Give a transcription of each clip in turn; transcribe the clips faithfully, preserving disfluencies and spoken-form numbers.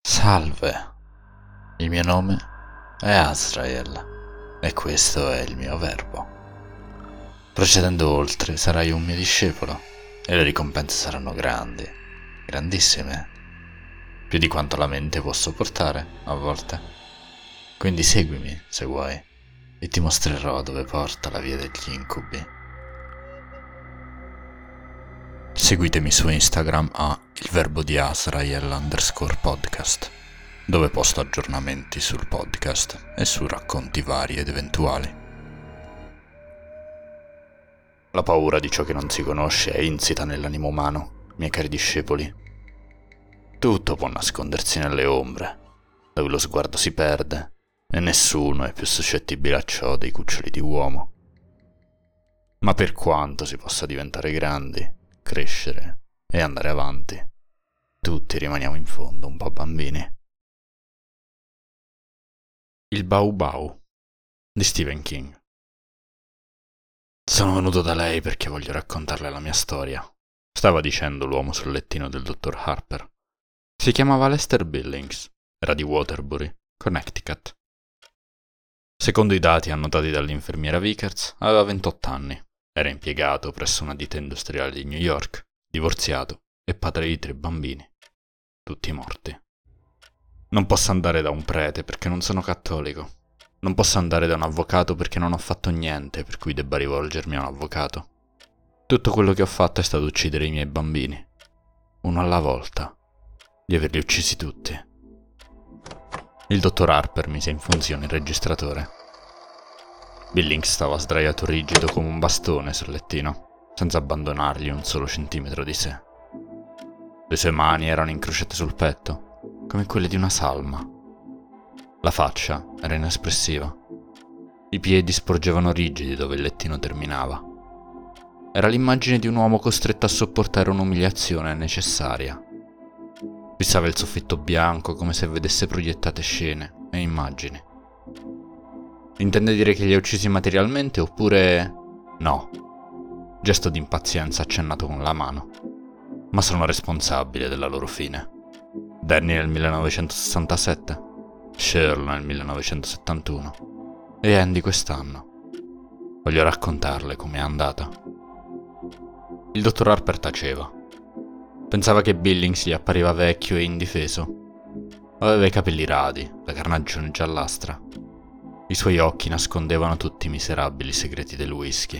Salve, il mio nome è Azrael e questo è il mio verbo. Procedendo oltre sarai un mio discepolo e le ricompense saranno grandi, grandissime, più di quanto la mente può sopportare a volte. Quindi seguimi se vuoi e ti mostrerò dove porta la via degli incubi. Seguitemi su Instagram a il verbo di Azrael underscore podcast, dove posto aggiornamenti sul podcast e su racconti vari ed eventuali. La paura di ciò che non si conosce è insita nell'animo umano, miei cari discepoli. Tutto può nascondersi nelle ombre, dove lo sguardo si perde e nessuno è più suscettibile a ciò dei cuccioli di uomo. Ma per quanto si possa diventare grandi, crescere e andare avanti, tutti rimaniamo in fondo un po' bambini. Il Bau Bau di Stephen King. Sono venuto da lei perché voglio raccontarle la mia storia, stava dicendo l'uomo sul lettino del dottor Harper. Si chiamava Lester Billings, era di Waterbury, Connecticut. Secondo i dati annotati dall'infermiera Vickers, aveva ventotto anni. Era impiegato presso una ditta industriale di New York, divorziato e padre di tre bambini, tutti morti. Non posso andare da un prete perché non sono cattolico. Non posso andare da un avvocato perché non ho fatto niente per cui debba rivolgermi a un avvocato. Tutto quello che ho fatto è stato uccidere i miei bambini, uno alla volta, di averli uccisi tutti. Il dottor Harper mise in funzione il registratore. Billings stava sdraiato rigido come un bastone sul lettino, senza abbandonargli un solo centimetro di sé. Le sue mani erano incrociate sul petto, come quelle di una salma. La faccia era inespressiva. I piedi sporgevano rigidi dove il lettino terminava. Era l'immagine di un uomo costretto a sopportare un'umiliazione necessaria. Fissava il soffitto bianco come se vedesse proiettate scene e immagini. Intende dire che li ha uccisi materialmente oppure... no. Gesto di impazienza accennato con la mano. Ma sono responsabile della loro fine. Danny nel millenovecentosessantasette, Shirl nel millenovecentosettantuno e Andy quest'anno. Voglio raccontarle com'è andata. Il dottor Harper taceva. Pensava che Billings gli appariva vecchio e indifeso. Aveva i capelli radi, la carnagione giallastra. I suoi occhi nascondevano tutti i miserabili segreti del whisky.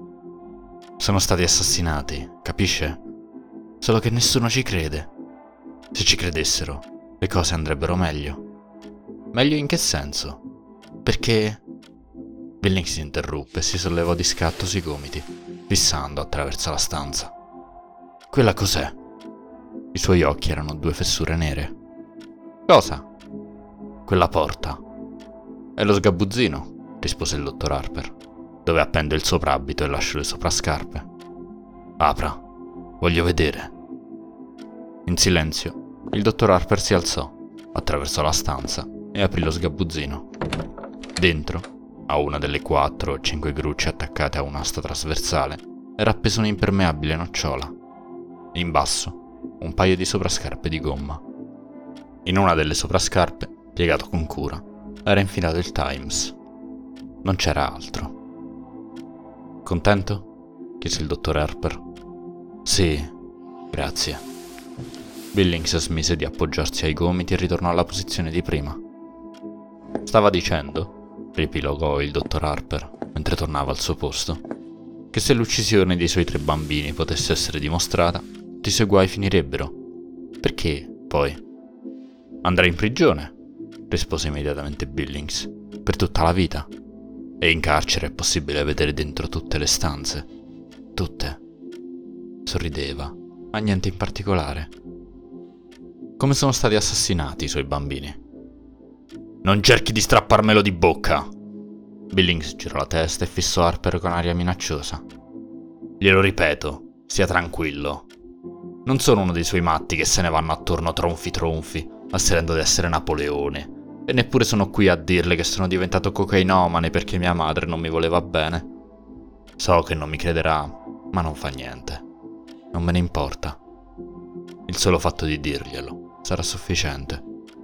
Sono stati assassinati, capisce? Solo che nessuno ci crede. Se ci credessero, le cose andrebbero meglio. Meglio in che senso? Perché... Billings si interruppe e si sollevò di scatto sui gomiti, fissando attraverso la stanza. Quella cos'è? I suoi occhi erano due fessure nere. Cosa? Quella porta. È lo sgabuzzino, rispose il dottor Harper, dove appendo il soprabito e lascio le soprascarpe. Apra, voglio vedere. In silenzio, il dottor Harper si alzò, attraversò la stanza e aprì lo sgabuzzino. Dentro, a una delle quattro o cinque grucce attaccate a un'asta trasversale, era appesa un'impermeabile nocciola. In basso, un paio di soprascarpe di gomma. In una delle soprascarpe, piegato con cura, era infilato il Times. Non c'era altro. Contento? Chiese il dottor Harper. Sì, grazie. Billings smise di appoggiarsi ai gomiti e ritornò alla posizione di prima. Stava dicendo, riepilogò il dottor Harper mentre tornava al suo posto, che se l'uccisione dei suoi tre bambini potesse essere dimostrata, tutti i suoi guai finirebbero. Perché, poi? Andrà in prigione, rispose immediatamente Billings, per tutta la vita. E in carcere è possibile vedere dentro tutte le stanze. Tutte. Sorrideva, ma niente in particolare. Come sono stati assassinati i suoi bambini? Non cerchi di strapparmelo di bocca! Billings girò la testa e fissò Harper con aria minacciosa. Glielo ripeto, sia tranquillo. Non sono uno dei suoi matti che se ne vanno attorno tronfi tronfi, asserendo di essere Napoleone. E neppure sono qui a dirle che sono diventato cocainomane perché mia madre non mi voleva bene. So che non mi crederà, ma non fa niente. Non me ne importa. Il solo fatto di dirglielo sarà sufficiente.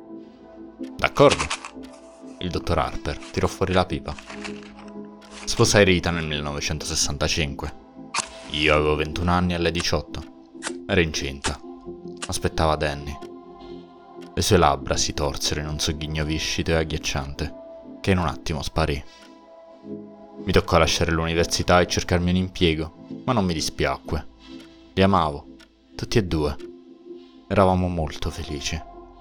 D'accordo. Il dottor Harper tirò fuori la pipa. Sposai Rita nel millenovecentosessantacinque. Io avevo ventuno anni e lei diciotto. Era incinta. Aspettava Danny. Le sue labbra si torsero in un sogghigno viscido e agghiacciante, che in un attimo sparì. Mi toccò lasciare l'università e cercarmi un impiego, ma non mi dispiacque. Li amavo, tutti e due. Eravamo molto felici.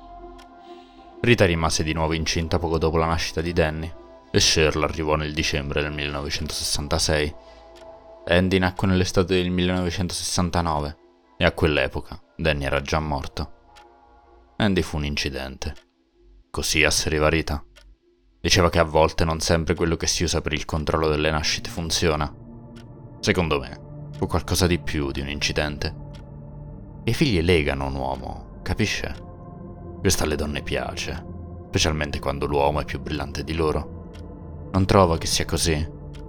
Rita rimase di nuovo incinta poco dopo la nascita di Danny e Cheryl arrivò nel dicembre del millenovecentosessantasei. Andy nacque nell'estate del millenovecentosessantanove e a quell'epoca Danny era già morto. Andy fu un incidente. Così asseriva Rita. Diceva che a volte non sempre quello che si usa per il controllo delle nascite funziona. Secondo me, fu qualcosa di più di un incidente. I figli legano un uomo, capisce? Questo alle donne piace, specialmente quando l'uomo è più brillante di loro. Non trova che sia così?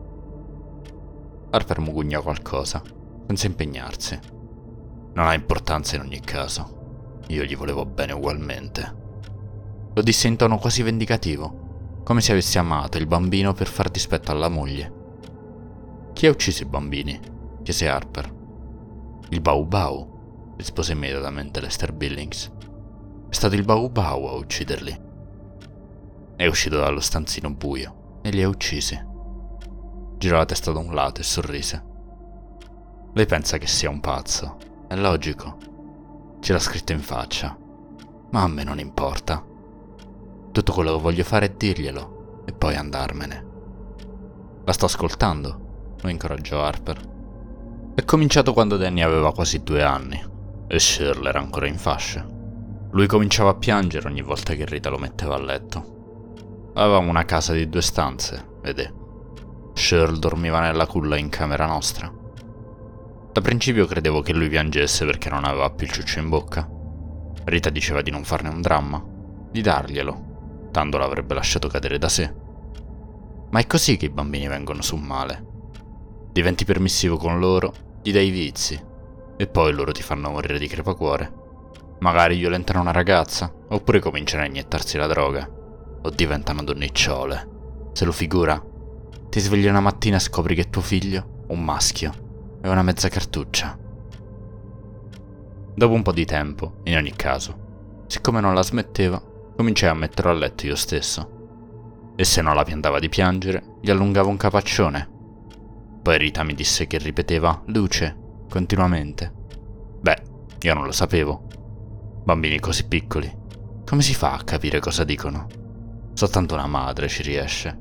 Harper mugugnò qualcosa, senza impegnarsi. Non ha importanza in ogni caso. Io gli volevo bene ugualmente. Lo disse in tono quasi vendicativo, come se avesse amato il bambino per far dispetto alla moglie. Chi ha ucciso i bambini? Chiese Harper. Il Bau Bau, rispose immediatamente Lester Billings. È stato il Bau Bau a ucciderli. È uscito dallo stanzino buio e li ha uccisi. Girò la testa da un lato e sorrise. Lei pensa che sia un pazzo, è logico. Ce l'ha scritto in faccia, ma a me non importa. Tutto quello che voglio fare è dirglielo e poi andarmene. La sto ascoltando, lo incoraggiò Harper. È cominciato quando Danny aveva quasi due anni e Cheryl era ancora in fasce. Lui cominciava a piangere ogni volta che Rita lo metteva a letto. Avevamo una casa di due stanze, vede. Cheryl dormiva nella culla in camera nostra. Da principio credevo che lui piangesse perché non aveva più il ciuccio in bocca. Rita diceva di non farne un dramma, di darglielo, tanto l'avrebbe lasciato cadere da sé. Ma è così che i bambini vengono su male. Diventi permissivo con loro, gli dai i vizi, e poi loro ti fanno morire di crepacuore. Magari violentano una ragazza, oppure cominciano a iniettarsi la droga, o diventano donnicciole. Se lo figura? Ti svegli una mattina e scopri che tuo figlio, un maschio, è una mezza cartuccia. Dopo un po' di tempo, in ogni caso, siccome non la smetteva, cominciai a metterlo a letto io stesso. E se non la piantava di piangere, gli allungavo un capaccione. Poi Rita mi disse che ripeteva luce continuamente. Beh, io non lo sapevo. Bambini così piccoli, come si fa a capire cosa dicono? Soltanto una madre ci riesce.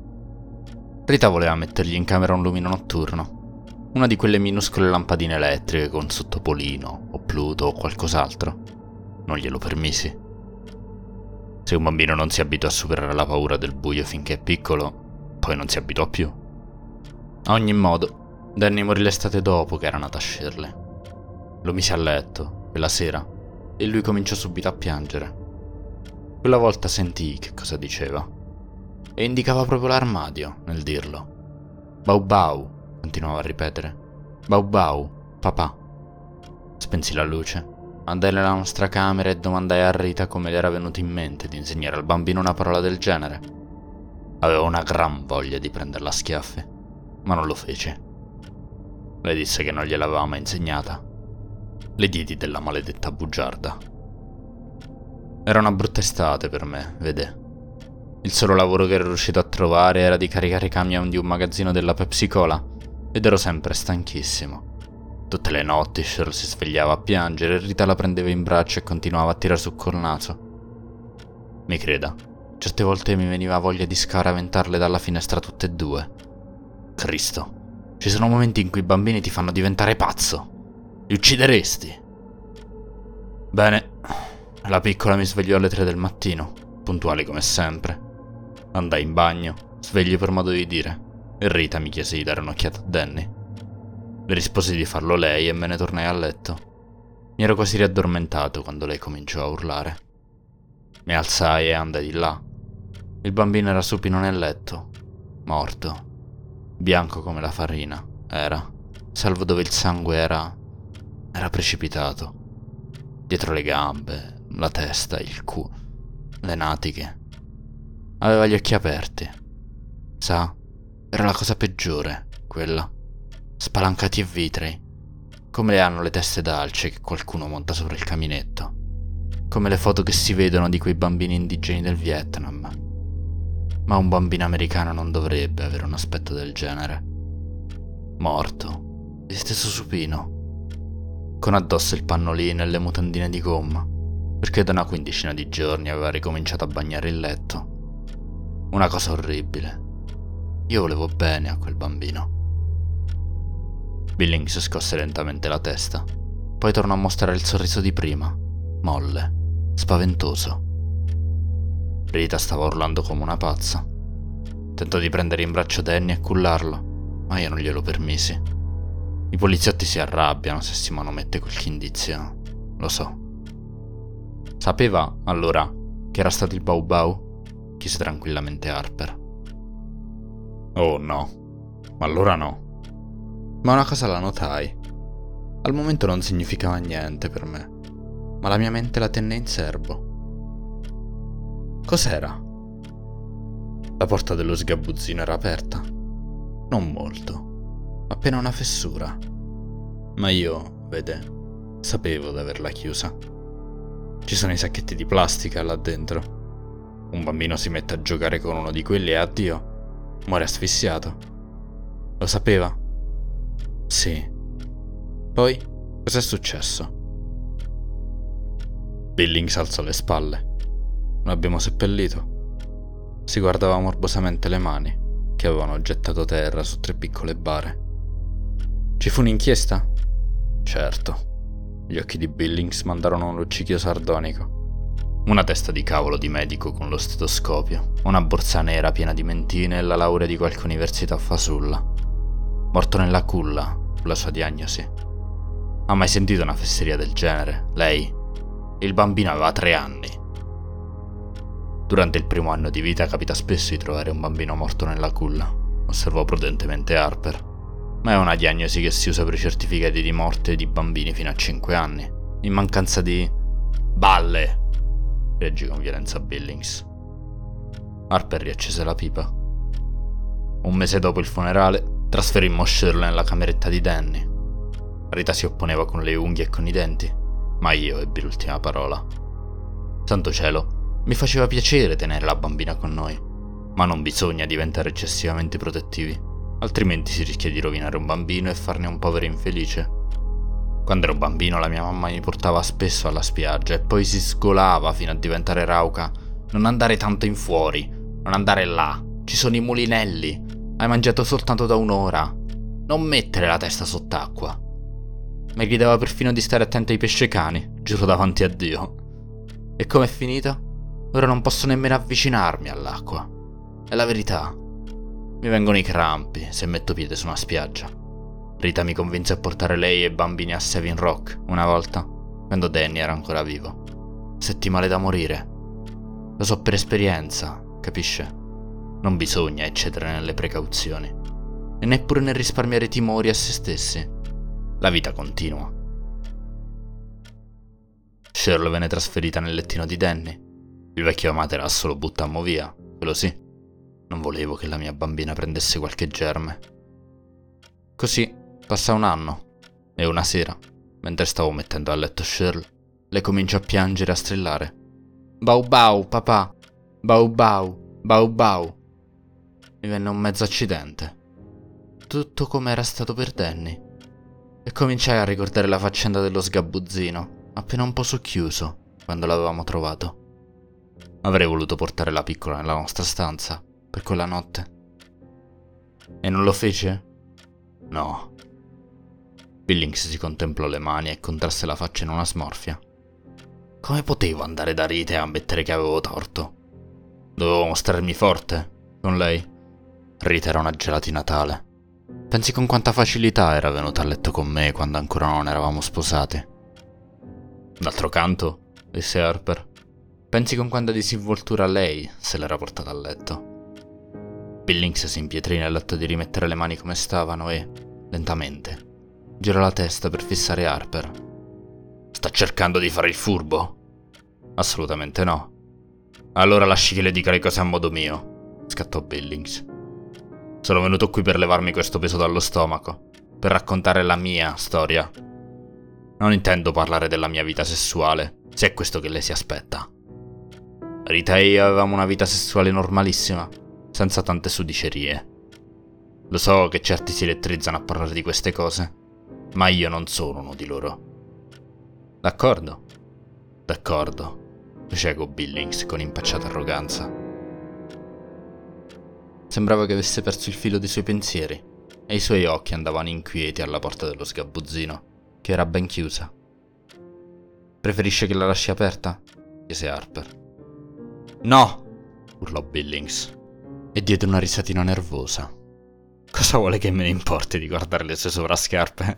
Rita voleva mettergli in camera un lumino notturno, una di quelle minuscole lampadine elettriche con sottopolino o Pluto o qualcos'altro. Non glielo permisi. Se un bambino non si abitua a superare la paura del buio finché è piccolo, poi non si abitua più. A ogni modo, Danny morì l'estate dopo che era nata Shirley. Lo misi a letto, quella sera, e lui cominciò subito a piangere. Quella volta sentii che cosa diceva, e indicava proprio l'armadio nel dirlo. Bau Bau, continuava a ripetere. Bau Bau, papà. Spensi la luce, andai nella nostra camera e domandai a Rita come le era venuto in mente di insegnare al bambino una parola del genere. Avevo una gran voglia di prenderla a schiaffi, ma non lo fece. Le disse che non gliel'aveva mai insegnata. Le diedi della maledetta bugiarda. Era una brutta estate per me, vede. Il solo lavoro che ero riuscito a trovare era di caricare i camion di un magazzino della Pepsi Cola ed ero sempre stanchissimo. Tutte le notti Cheryl si svegliava a piangere e Rita la prendeva in braccio e continuava a tirare su col naso. Mi creda, certe volte mi veniva voglia di scaraventarle dalla finestra tutte e due. Cristo, ci sono momenti in cui i bambini ti fanno diventare pazzo. Li uccideresti. Bene, la piccola mi svegliò alle tre del mattino, puntuale come sempre. Andai in bagno, sveglio per modo di dire, e Rita mi chiese di dare un'occhiata a Danny. Le risposi di farlo lei e me ne tornai a letto. Mi ero quasi riaddormentato quando lei cominciò a urlare. Mi alzai e andai di là. Il bambino era supino nel letto, morto, bianco come la farina, era, salvo dove il sangue era... era precipitato. Dietro le gambe, la testa, il culo. le natiche. Aveva gli occhi aperti. Sa, era la cosa peggiore, quella. Spalancati e vitrei, come le hanno le teste d'alce che qualcuno monta sopra il caminetto. Come le foto che si vedono di quei bambini indigeni del Vietnam. Ma un bambino americano non dovrebbe avere un aspetto del genere. Morto, disteso supino, con addosso il pannolino e le mutandine di gomma, perché da una quindicina di giorni aveva ricominciato a bagnare il letto. Una cosa orribile. Io volevo bene a quel bambino. Billings scosse lentamente la testa, poi tornò a mostrare il sorriso di prima, molle, spaventoso. Rita stava urlando come una pazza. Tentò di prendere in braccio Danny e cullarlo, ma io non glielo permisi. I poliziotti si arrabbiano se si manomette qualche indizio, lo so. Sapeva, allora, che era stato il Bau Bau? Chiese tranquillamente Harper. Oh no, allora no. Ma una cosa la notai. Al momento non significava niente per me, ma la mia mente la tenne in serbo. Cos'era? La porta dello sgabuzzino era aperta. Non molto, appena una fessura. Ma io, vede, sapevo d'averla chiusa. Ci sono i sacchetti di plastica là dentro. Un bambino si mette a giocare con uno di quelli e addio, muore asfissiato. Lo sapeva? Sì. Poi, cos'è successo? Billings alzò le spalle. L'abbiamo seppellito. Si guardava morbosamente le mani, che avevano gettato terra su tre piccole bare. Ci fu un'inchiesta? Certo. Gli occhi di Billings mandarono un luccichio sardonico. Una testa di cavolo di medico con lo stetoscopio, una borsa nera piena di mentine e la laurea di qualche università fasulla. Morto nella culla, fu la sua diagnosi. Ha mai sentito una fesseria del genere? Lei? Il bambino aveva tre anni. Durante il primo anno di vita capita spesso di trovare un bambino morto nella culla, osservò prudentemente Harper. Ma è una diagnosi che si usa per i certificati di morte di bambini fino a cinque anni, in mancanza di... Balle! Reagì con violenza Billings. Harper riaccese la pipa. Un mese dopo il funerale, trasferimmo Shirley nella cameretta di Danny. Rita si opponeva con le unghie e con i denti, ma io ebbi l'ultima parola. Santo cielo! Mi faceva piacere tenere la bambina con noi, ma non bisogna diventare eccessivamente protettivi, altrimenti si rischia di rovinare un bambino e farne un povero infelice. Quando ero bambino la mia mamma mi portava spesso alla spiaggia e poi si sgolava fino a diventare rauca. Non andare tanto in fuori, non andare là, ci sono i mulinelli, hai mangiato soltanto da un'ora, non mettere la testa sott'acqua. Mi chiedeva perfino di stare attento ai pescecani, giuro davanti a Dio. E com'è finita? Ora non posso nemmeno avvicinarmi all'acqua. È la verità. Mi vengono i crampi se metto piede su una spiaggia. Rita mi convinse a portare lei e i bambini a Savin Rock una volta, quando Danny era ancora vivo. Setti male da morire. Lo so per esperienza, capisce? Non bisogna eccedere nelle precauzioni, e neppure nel risparmiare timori a se stessi. La vita continua. Shirley venne trasferita nel lettino di Danny. Il vecchio materasso lo buttammo via, quello sì. Non volevo che la mia bambina prendesse qualche germe. Così passa un anno, e una sera, mentre stavo mettendo a letto Shirley, lei cominciò a piangere e a strillare. Bau bau, papà! Bau bau, bau bau! Mi venne un mezzo accidente. Tutto come era stato per Danny. E cominciai a ricordare la faccenda dello sgabuzzino, appena un po' socchiuso, quando l'avevamo trovato. Avrei voluto portare la piccola nella nostra stanza, per quella notte. E non lo fece? No. Billings si contemplò le mani e contrasse la faccia in una smorfia. Come potevo andare da Rita e ammettere che avevo torto? Dovevo mostrarmi forte con lei. Rita era una gelatina tale. Pensi con quanta facilità era venuta a letto con me quando ancora non eravamo sposati? D'altro canto, disse Harper, pensi con quanta disinvoltura lei se l'era portata a letto. Billings si impietrì nell'atto di rimettere le mani come stavano e, lentamente, girò la testa per fissare Harper. Sta cercando di fare il furbo? Assolutamente no. Allora lasci che le dica le cose a modo mio, scattò Billings. Sono venuto qui per levarmi questo peso dallo stomaco, per raccontare la mia storia. Non intendo parlare della mia vita sessuale, se è questo che lei si aspetta. Rita e io avevamo una vita sessuale normalissima, senza tante sudicerie. Lo so che certi si elettrizzano a parlare di queste cose, ma io non sono uno di loro. D'accordo? D'accordo, fece eco Billings con impacciata arroganza. Sembrava che avesse perso il filo dei suoi pensieri e i suoi occhi andavano inquieti alla porta dello sgabuzzino, che era ben chiusa. Preferisce che la lasci aperta? Chiese Harper. No! Urlò Billings e diede una risatina nervosa. Cosa vuole che me ne importi di guardare le sue sovrascarpe?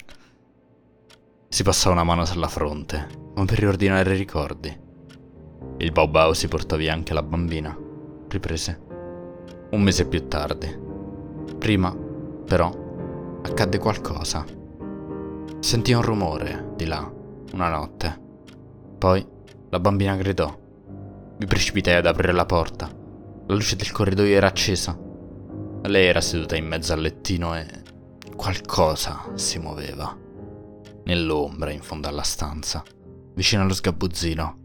Si passò una mano sulla fronte, come per riordinare i ricordi. Il Baobao si portò via anche la bambina, riprese. Un mese più tardi. Prima, però, accadde qualcosa. Sentì un rumore di là, una notte. Poi la bambina gridò. Mi precipitai ad aprire la porta. La luce del corridoio era accesa. Lei era seduta in mezzo al lettino e qualcosa si muoveva. Nell'ombra in fondo alla stanza, vicino allo sgabuzzino.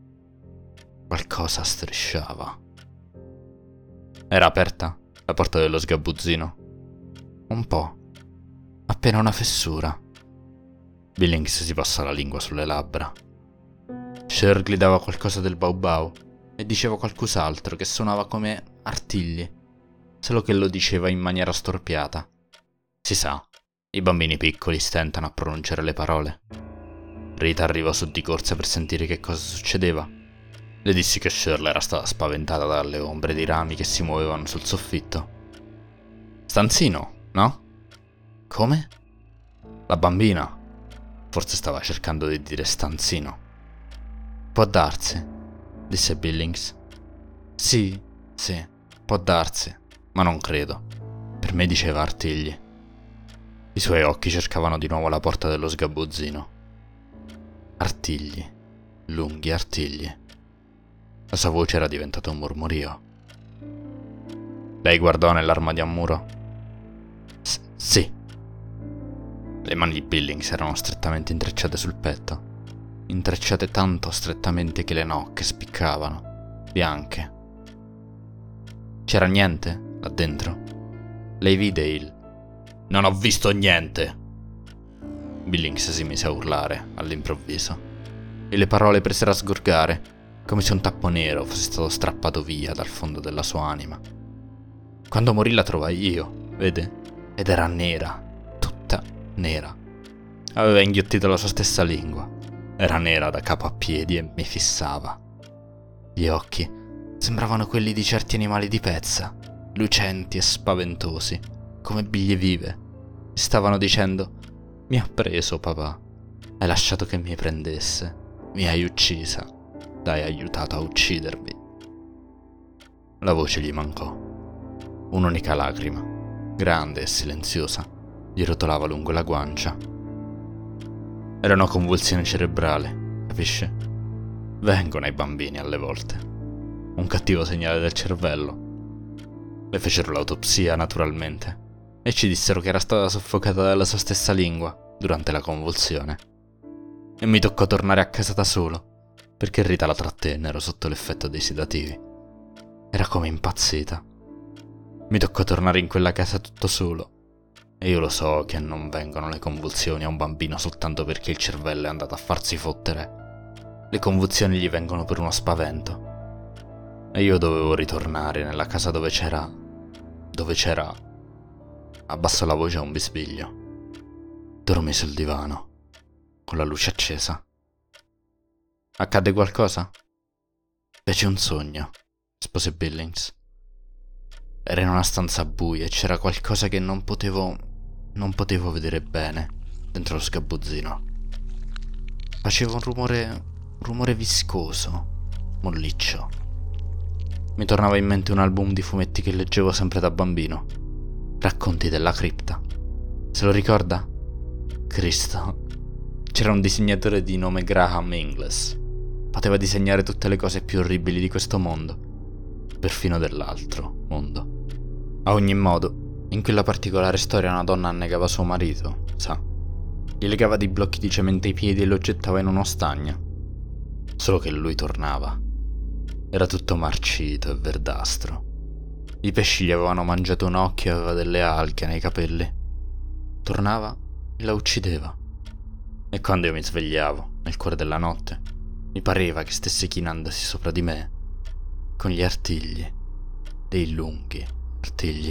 Qualcosa strisciava. Era aperta la porta dello sgabuzzino? Un po'. Appena una fessura. Billings si passò la lingua sulle labbra. Cher gridava qualcosa del Baobao e diceva qualcos'altro che suonava come artigli, solo che lo diceva in maniera storpiata. Si sa, i bambini piccoli stentano a pronunciare le parole. Rita arrivò su di corsa per sentire che cosa succedeva. Le dissi che Shirley era stata spaventata dalle ombre di rami che si muovevano sul soffitto. Stanzino, no? Come? La bambina. Forse stava cercando di dire stanzino. Può darsi, disse Billings. Sì, sì, può darsi, ma non credo. Per me diceva artigli. I suoi occhi cercavano di nuovo la porta dello sgabuzzino. Artigli, lunghi artigli. La sua voce era diventata un mormorio. Lei guardò nell'armadio a muro. S- sì. Le mani di Billings erano strettamente intrecciate sul petto, intrecciate tanto strettamente che le nocche spiccavano, bianche. C'era niente là dentro. Lei vide il... Non ho visto niente! Billings si mise a urlare all'improvviso e le parole presero a sgorgare, come se un tappo nero fosse stato strappato via dal fondo della sua anima. Quando morì la trovai io, vede? Ed era nera, tutta nera. Aveva inghiottito la sua stessa lingua. Era nera da capo a piedi e mi fissava. Gli occhi sembravano quelli di certi animali di pezza, lucenti e spaventosi, come biglie vive. Stavano dicendo: mi ha preso, papà. Hai lasciato che mi prendesse. Mi hai uccisa. L'hai aiutato a uccidervi. La voce gli mancò. Un'unica lacrima, grande e silenziosa, gli rotolava lungo la guancia. Era una convulsione cerebrale, capisce? Vengono ai bambini alle volte. Un cattivo segnale del cervello. Le fecero l'autopsia, naturalmente, e ci dissero che era stata soffocata dalla sua stessa lingua durante la convulsione. E mi toccò tornare a casa da solo, perché Rita la trattennero sotto l'effetto dei sedativi. Era come impazzita. Mi toccò tornare in quella casa tutto solo. E io lo so che non vengono le convulsioni a un bambino soltanto perché il cervello è andato a farsi fottere. Le convulsioni gli vengono per uno spavento. E io dovevo ritornare nella casa dove c'era... dove c'era... Abbassò la voce a un bisbiglio. Dormì sul divano, con la luce accesa. Accadde qualcosa? Feci un sogno, rispose Billings. Era in una stanza buia e c'era qualcosa che non potevo... non potevo vedere bene dentro lo sgabuzzino. Faceva un rumore... un rumore viscoso, molliccio. Mi tornava in mente un album di fumetti che leggevo sempre da bambino. Racconti della cripta. Se lo ricorda? Cristo. C'era un disegnatore di nome Graham Ingles. poteva disegnare tutte le cose più orribili di questo mondo, perfino dell'altro mondo. A ogni modo, in quella particolare storia una donna annegava suo marito, sa. Gli legava dei blocchi di cemento ai piedi e lo gettava in uno stagno. Solo che lui tornava. Era tutto marcito e verdastro. I pesci gli avevano mangiato un occhio e aveva delle alghe nei capelli. Tornava e la uccideva. E quando io mi svegliavo, nel cuore della notte, mi pareva che stesse chinandosi sopra di me, con gli artigli, dei lunghi artigli.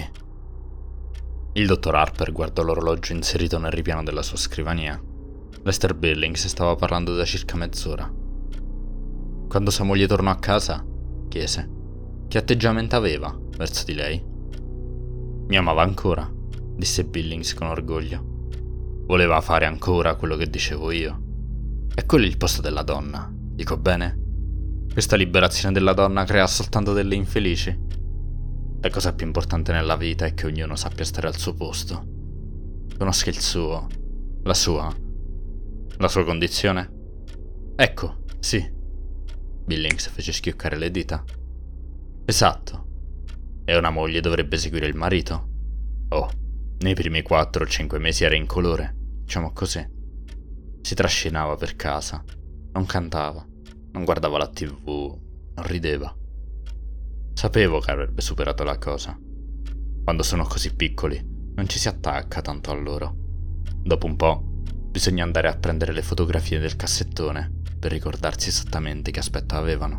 Il dottor Harper guardò l'orologio inserito nel ripiano della sua scrivania. Lester Billings stava parlando da circa mezz'ora. Quando sua moglie tornò a casa, chiese: che atteggiamento aveva verso di lei? Mi amava ancora, disse Billings con orgoglio. Voleva fare ancora quello che dicevo io. È quello il posto della donna, dico bene? Questa liberazione della donna crea soltanto delle infelici. La cosa più importante nella vita è che ognuno sappia stare al suo posto. Conosca il suo, la sua, la sua condizione. Ecco, sì. Billings fece schioccare le dita. Esatto. E una moglie dovrebbe seguire il marito. Oh, nei primi quattro o cinque mesi era incolore, diciamo così. Si trascinava per casa, non cantava, non guardava la tivù, non rideva. Sapevo che avrebbe superato la cosa. Quando sono così piccoli, non ci si attacca tanto a loro. Dopo un po', bisogna andare a prendere le fotografie del cassettone per ricordarsi esattamente che aspetto avevano.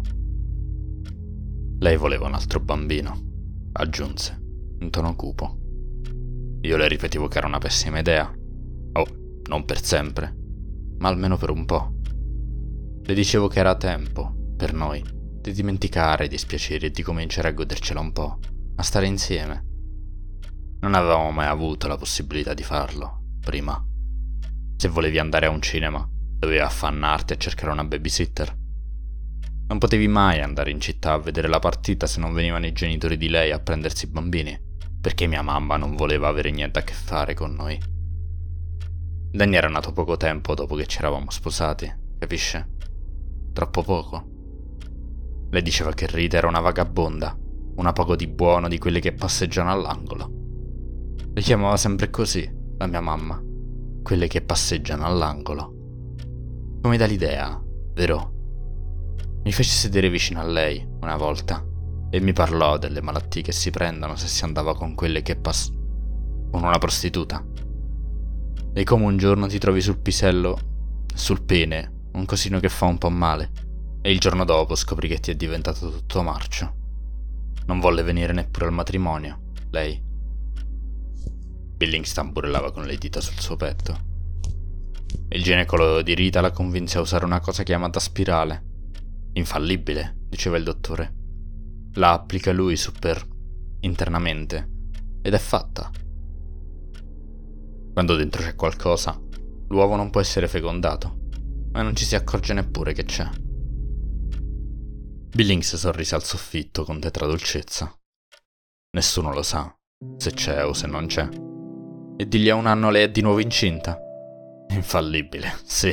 Lei voleva un altro bambino, aggiunse, in tono cupo. Io le ripetevo che era una pessima idea. Oh, non per sempre, ma almeno per un po'. Le dicevo che era tempo, per noi, di dimenticare i dispiaceri e di cominciare a godercela un po', a stare insieme. Non avevamo mai avuto la possibilità di farlo, prima. Se volevi andare a un cinema, dovevi affannarti a cercare una babysitter. Non potevi mai andare in città a vedere la partita se non venivano i genitori di lei a prendersi i bambini, perché mia mamma non voleva avere niente a che fare con noi. Danny era nato poco tempo dopo che ci eravamo sposati, capisce? Troppo poco. Lei diceva che Rita era una vagabonda, una poco di buono di quelle che passeggiano all'angolo. Le chiamava sempre così, la mia mamma, quelle che passeggiano all'angolo. Come dall'idea, vero? Mi fece sedere vicino a lei una volta e mi parlò delle malattie che si prendono se si andava con quelle che pass... con una prostituta. E come un giorno ti trovi sul pisello, sul pene, un cosino che fa un po' male, e il giorno dopo scopri che ti è diventato tutto marcio. Non volle venire neppure al matrimonio, lei. Billings tamburellava con le dita sul suo petto. Il ginecologo di Rita la convinse a usare una cosa chiamata spirale. Infallibile, diceva il dottore. La applica lui su per internamente ed è fatta. Quando dentro c'è qualcosa, l'uovo non può essere fecondato, ma non ci si accorge neppure che c'è. Billings sorrise al soffitto con tetra dolcezza. Nessuno lo sa, se c'è o se non c'è. E di lì a un anno lei è di nuovo incinta. Infallibile, sì.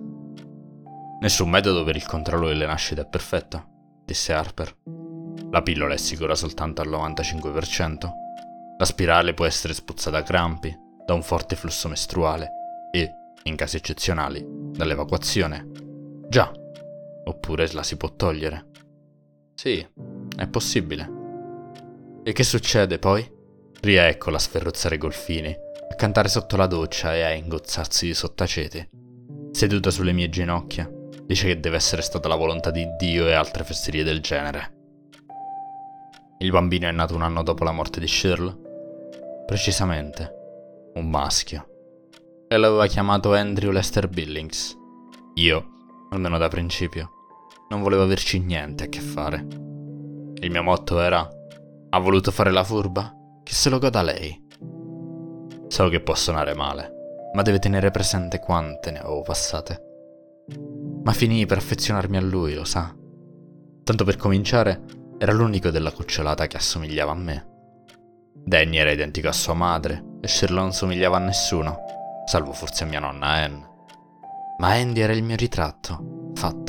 Nessun metodo per il controllo delle nascite è perfetto, disse Harper. La pillola è sicura soltanto al novantacinque per cento. La spirale può essere spuzzata a crampi, da un forte flusso mestruale e, in casi eccezionali, dall'evacuazione. Già, oppure la si può togliere. Sì, è possibile. E che succede poi? Rieccola a sferruzzare i golfini, a cantare sotto la doccia e a ingozzarsi di sottaceti. Seduta sulle mie ginocchia, dice che deve essere stata la volontà di Dio e altre fesserie del genere. Il bambino è nato un anno dopo la morte di Shirley? Precisamente, un maschio. E l'aveva chiamato Andrew Lester Billings. Io, almeno da principio, non volevo averci niente a che fare. Il mio motto era: ha voluto fare la furba? Che se lo goda lei. So che può suonare male, ma deve tenere presente quante ne avevo passate. Ma finii per affezionarmi a lui, lo sa. Tanto per cominciare, era l'unico della cucciolata che assomigliava a me. Danny era identico a sua madre e Shirley non somigliava a nessuno, salvo forse a mia nonna Anne. Ma Andy era il mio ritratto, fatto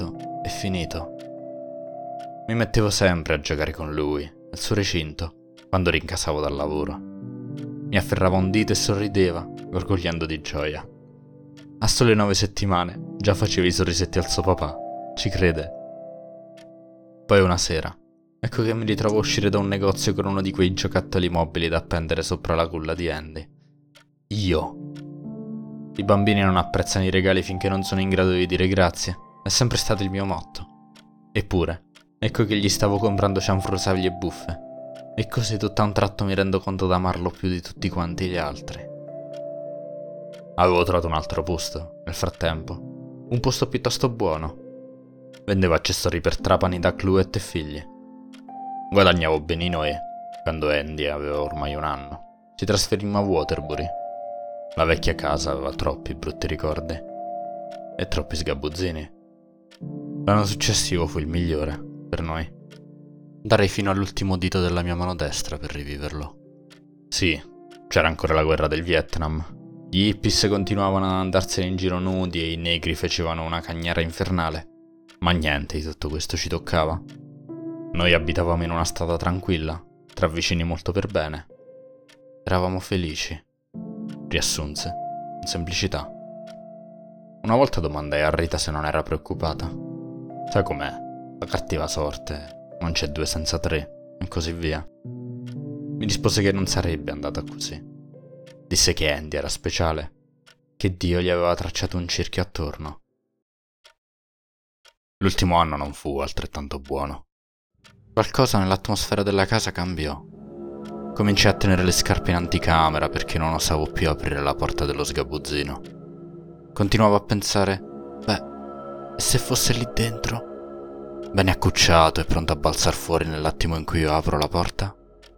è finito. Mi mettevo sempre a giocare con lui, nel suo recinto, quando rincasavo dal lavoro. Mi afferrava un dito e sorrideva, gorgogliando di gioia. A sole nove settimane già facevi i sorrisetti al suo papà, ci crede? Poi una sera, ecco che mi ritrovo a uscire da un negozio con uno di quei giocattoli mobili da appendere sopra la culla di Andy. Io. I bambini non apprezzano i regali finché non sono in grado di dire grazie, è sempre stato il mio motto. Eppure, ecco che gli stavo comprando cianfrusaglie e buffe, e così tutto a un tratto mi rendo conto d'amarlo più di tutti quanti gli altri. Avevo trovato un altro posto, nel frattempo, un posto piuttosto buono. Vendevo accessori per trapani da Cluet e figli. Guadagnavo benino e, quando Andy aveva ormai un anno, ci trasferimmo a Waterbury. La vecchia casa aveva troppi brutti ricordi e troppi sgabuzzini. L'anno successivo fu il migliore per noi. Darei fino all'ultimo dito della mia mano destra per riviverlo. Sì, c'era ancora la guerra del Vietnam. Gli hippies continuavano ad andarsene in giro nudi e i negri facevano una cagnara infernale. Ma niente di tutto questo ci toccava. Noi abitavamo in una strada tranquilla, tra vicini molto per bene. Eravamo felici. Riassunse, in semplicità. Una volta domandai a Rita se non era preoccupata. Sai com'è? La cattiva sorte, non c'è due senza tre, e così via. Mi rispose che non sarebbe andata così. Disse che Andy era speciale, che Dio gli aveva tracciato un cerchio attorno. L'ultimo anno non fu altrettanto buono. Qualcosa nell'atmosfera della casa cambiò. Cominciai a tenere le scarpe in anticamera perché non osavo più aprire la porta dello sgabuzzino. Continuavo a pensare, beh, e se fosse lì dentro? Bene accucciato e pronto a balzar fuori nell'attimo in cui io apro la porta?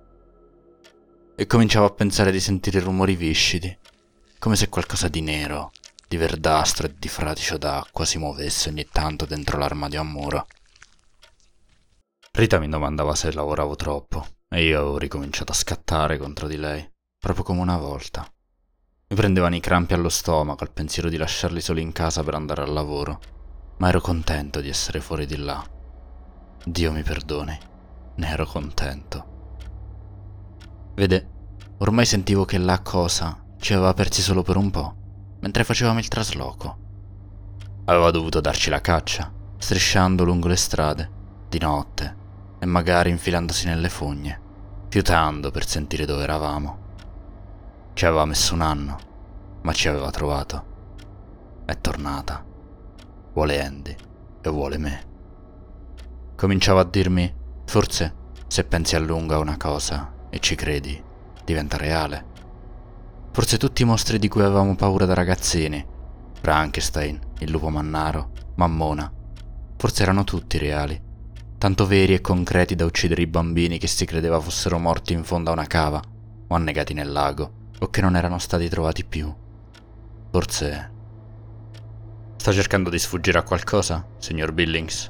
E cominciavo a pensare di sentire rumori viscidi, come se qualcosa di nero, di verdastro e di fradicio d'acqua si muovesse ogni tanto dentro l'armadio a muro. Rita mi domandava se lavoravo troppo e io avevo ricominciato a scattare contro di lei, proprio come una volta. Mi prendevano i crampi allo stomaco al pensiero di lasciarli soli in casa per andare al lavoro, ma ero contento di essere fuori di là. Dio mi perdoni, ne ero contento. Vede, ormai sentivo che la cosa ci aveva persi solo per un po', mentre facevamo il trasloco. Aveva dovuto darci la caccia, strisciando lungo le strade, di notte, e magari infilandosi nelle fogne, fiutando per sentire dove eravamo. Ci aveva messo un anno, ma ci aveva trovato. È tornata. Vuole Andy e vuole me. Cominciava a dirmi, forse, se pensi a lungo a una cosa e ci credi, diventa reale. Forse tutti i mostri di cui avevamo paura da ragazzini, Frankenstein, il lupo mannaro, Mammona, forse erano tutti reali, tanto veri e concreti da uccidere i bambini che si credeva fossero morti in fondo a una cava, o annegati nel lago, o che non erano stati trovati più. Forse... Sta cercando di sfuggire a qualcosa, signor Billings?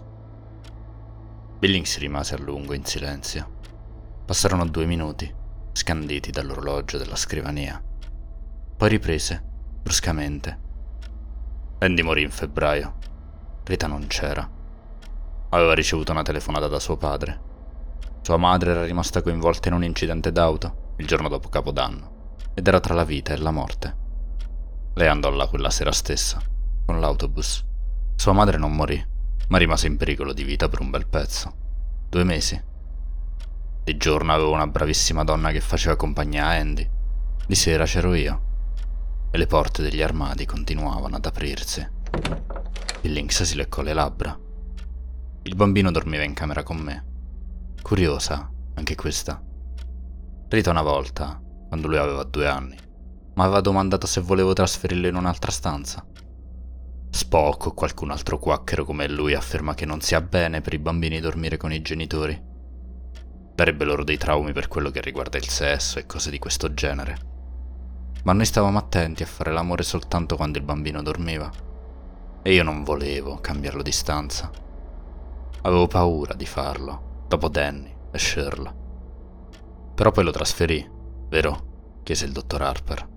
Billings rimase a lungo in silenzio. Passarono due minuti, scanditi dall'orologio della scrivania. Poi riprese, bruscamente. Andy morì in febbraio. Rita non c'era. Aveva ricevuto una telefonata da suo padre. Sua madre era rimasta coinvolta in un incidente d'auto il giorno dopo Capodanno ed era tra la vita e la morte. Lei andò là quella sera stessa, con l'autobus. Sua madre non morì, ma rimase in pericolo di vita per un bel pezzo. Due mesi. Di giorno avevo una bravissima donna che faceva compagnia a Andy. Di sera c'ero io. E le porte degli armadi continuavano ad aprirsi. Billings si leccò le labbra. Il bambino dormiva in camera con me. Curiosa, anche questa. Rita una volta, quando lui aveva due anni, mi aveva domandato se volevo trasferirlo in un'altra stanza. Spock o qualcun altro quacchero come lui afferma che non sia bene per i bambini dormire con i genitori. Darebbe loro dei traumi per quello che riguarda il sesso e cose di questo genere. Ma noi stavamo attenti a fare l'amore soltanto quando il bambino dormiva. E io non volevo cambiarlo di stanza. Avevo paura di farlo, dopo Danny e Shirley. Però poi lo trasferì, vero? Chiese il dottor Harper.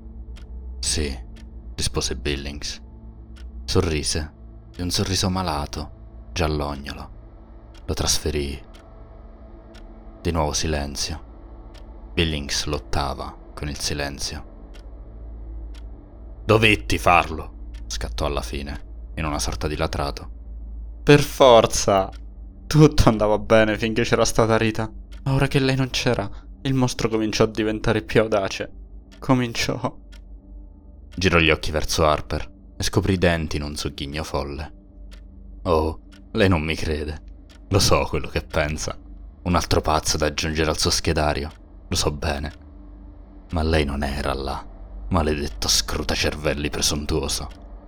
Sì, rispose Billings. Sorrise, di un sorriso malato, giallognolo. Lo trasferii. Di nuovo silenzio. Billings lottava con il silenzio. Dovetti farlo, scattò alla fine, in una sorta di latrato. Per forza! Tutto andava bene finché c'era stata Rita. Ma ora che lei non c'era, il mostro cominciò a diventare più audace. Cominciò. Girò gli occhi verso Harper e scoprì i denti in un sogghigno folle. Oh, lei non mi crede. Lo so quello che pensa. Un altro pazzo da aggiungere al suo schedario. Lo so bene. Ma lei non era là. Maledetto scrutacervelli presuntuoso.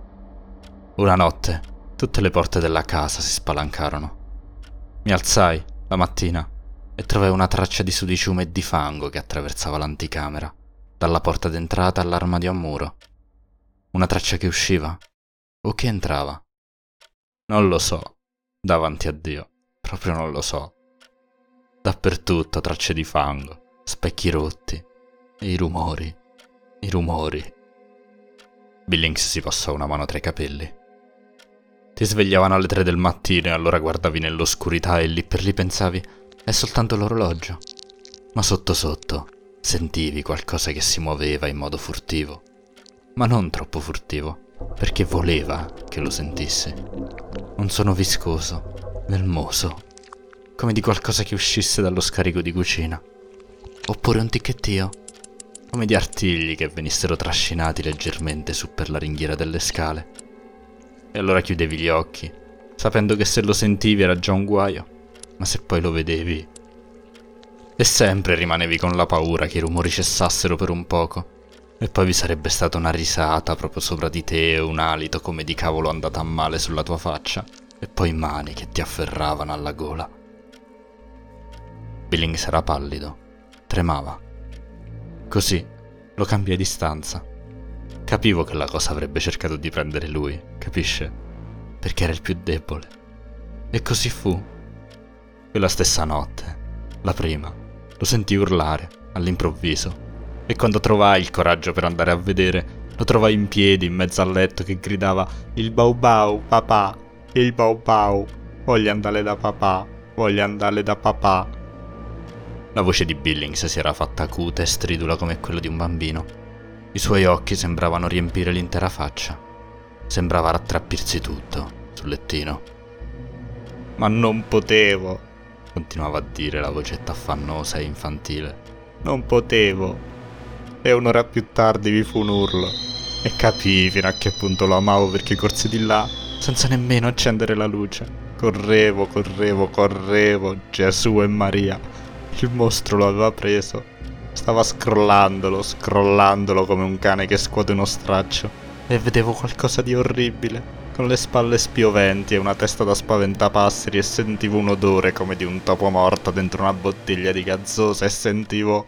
Una notte, tutte le porte della casa si spalancarono. Mi alzai, la mattina, e trovai una traccia di sudiciume e di fango che attraversava l'anticamera, dalla porta d'entrata all'armadio a muro. Una traccia che usciva o che entrava. Non lo so, davanti a Dio, proprio non lo so. Dappertutto tracce di fango, specchi rotti, e i rumori, i rumori. Billings si passò una mano tra i capelli. Ti svegliavano alle tre del mattino e allora guardavi nell'oscurità e lì per lì pensavi, è soltanto l'orologio. Ma sotto sotto sentivi qualcosa che si muoveva in modo furtivo, ma non troppo furtivo, perché voleva che lo sentissi. Un suono viscoso, melmoso, come di qualcosa che uscisse dallo scarico di cucina. Oppure un ticchettio, come di artigli che venissero trascinati leggermente su per la ringhiera delle scale. E allora chiudevi gli occhi, sapendo che se lo sentivi era già un guaio, ma se poi lo vedevi... E sempre rimanevi con la paura che i rumori cessassero per un poco, e poi vi sarebbe stata una risata proprio sopra di te e un alito come di cavolo andata a male sulla tua faccia, e poi mani che ti afferravano alla gola. Billings era pallido, tremava. Così lo cambiai di stanza. Capivo che la cosa avrebbe cercato di prendere lui, capisce? Perché era il più debole. E così fu. Quella stessa notte, la prima, lo sentii urlare, all'improvviso, e quando trovai il coraggio per andare a vedere, lo trovai in piedi in mezzo al letto che gridava «Il bau bau, papà! Il bau bau! Voglio andare da papà! Voglio andare da papà!» La voce di Billings si era fatta acuta e stridula come quella di un bambino. I suoi occhi sembravano riempire l'intera faccia. Sembrava rattrappirsi tutto sul lettino. «Ma non potevo!» continuava a dire la vocetta affannosa e infantile. «Non potevo!» E un'ora più tardi vi fu un urlo. E capii fino a che punto lo amavo perché corsi di là, senza nemmeno accendere la luce. Correvo, correvo, correvo, Gesù e Maria. Il mostro lo aveva preso. Stava scrollandolo, scrollandolo come un cane che scuote uno straccio. E vedevo qualcosa di orribile, con le spalle spioventi e una testa da spaventapasseri, e sentivo un odore come di un topo morto dentro una bottiglia di gazzosa e sentivo...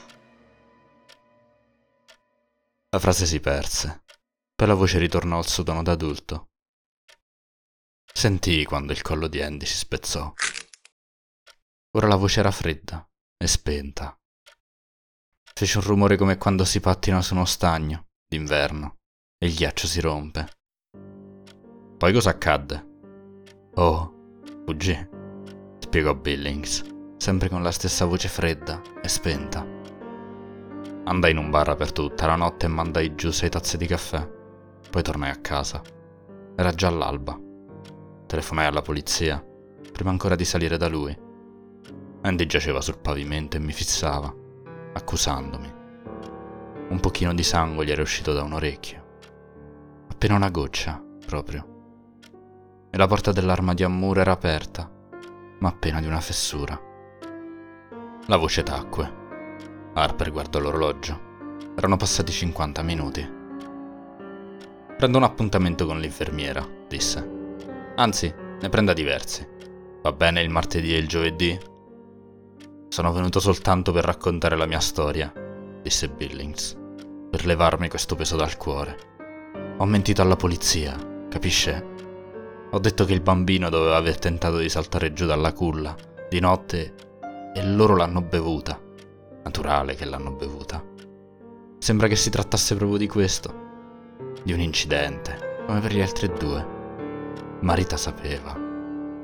La frase si perse. Poi la voce ritornò al suo tono d'adulto. Sentii quando il collo di Andy si spezzò. Ora la voce era fredda e spenta. Fece un rumore come quando si pattina su uno stagno, d'inverno, e il ghiaccio si rompe. Poi cosa accadde? Oh, fuggì, spiegò Billings, sempre con la stessa voce fredda e spenta. Andai in un bar per tutta la notte e mandai giù sei tazze di caffè. Poi tornai a casa. Era già l'alba. Telefonai alla polizia, prima ancora di salire da lui. Andy giaceva sul pavimento e mi fissava, accusandomi. Un pochino di sangue gli era uscito da un orecchio. Appena una goccia, proprio. E la porta dell'armadio a muro era aperta, ma appena di una fessura. La voce tacque. Harper guardò l'orologio. Erano passati cinquanta minuti. «Prendo un appuntamento con l'infermiera», disse. «Anzi, ne prenda diversi. Va bene il martedì e il giovedì?» «Sono venuto soltanto per raccontare la mia storia», disse Billings, «per levarmi questo peso dal cuore. Ho mentito alla polizia, capisce? Ho detto che il bambino doveva aver tentato di saltare giù dalla culla di notte e loro l'hanno bevuta. Naturale che l'hanno bevuta. Sembra che si trattasse proprio di questo, di un incidente, come per gli altri due. Ma Rita sapeva,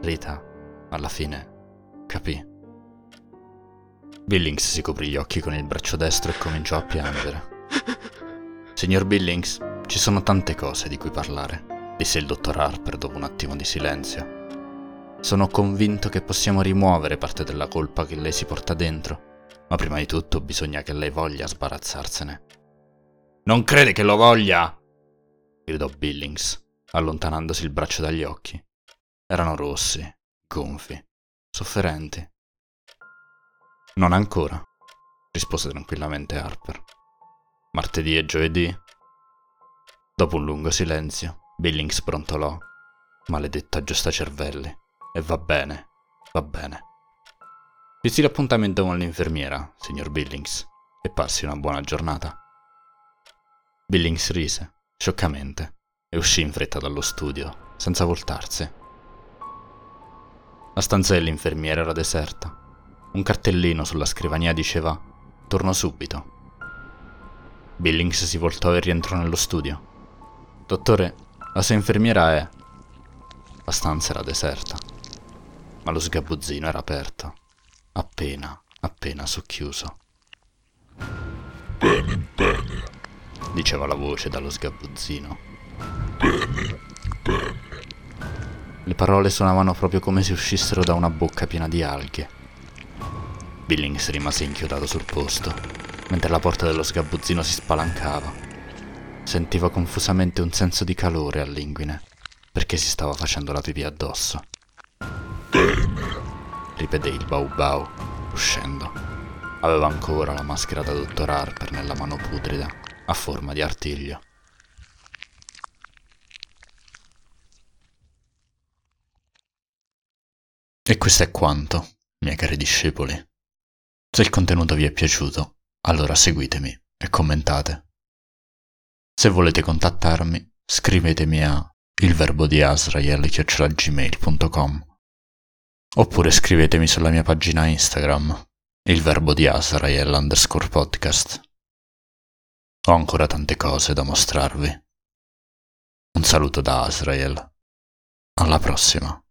Rita, alla fine, capì. Billings si coprì gli occhi con il braccio destro e cominciò a piangere. Signor Billings, ci sono tante cose di cui parlare, disse il dottor Harper dopo un attimo di silenzio. Sono convinto che possiamo rimuovere parte della colpa che lei si porta dentro, ma prima di tutto bisogna che lei voglia sbarazzarsene. Non crede che lo voglia? Gridò Billings, allontanandosi il braccio dagli occhi. Erano rossi, gonfi, sofferenti. Non ancora, rispose tranquillamente Harper. Martedì e giovedì? Dopo un lungo silenzio, Billings brontolò. Maledetto aggiustacervelli. E va bene, va bene. Fissi l'appuntamento con l'infermiera, signor Billings, e passi una buona giornata. Billings rise, scioccamente, e uscì in fretta dallo studio, senza voltarsi. La stanza dell'infermiera era deserta. Un cartellino sulla scrivania diceva «Torno subito». Billings si voltò e rientrò nello studio. «Dottore, la sua infermiera è...» La stanza era deserta, ma lo sgabuzzino era aperto, appena, appena socchiuso. «Bene, bene», diceva la voce dallo sgabuzzino. «Bene, bene». Le parole suonavano proprio come se uscissero da una bocca piena di alghe. Billings rimase inchiodato sul posto, mentre la porta dello sgabuzzino si spalancava. Sentiva confusamente un senso di calore all'inguine, perché si stava facendo la pipì addosso. «Bene», ripeté il bau bau, uscendo. Aveva ancora la maschera da dottor Harper nella mano putrida, a forma di artiglio. E questo è quanto, miei cari discepoli. Se il contenuto vi è piaciuto, allora seguitemi e commentate. Se volete contattarmi, scrivetemi a ilverbodiasrael chiocciola gmail punto com oppure scrivetemi sulla mia pagina Instagram, ilverbodiasrael underscore podcast. Ho ancora tante cose da mostrarvi. Un saluto da Asrael. Alla prossima.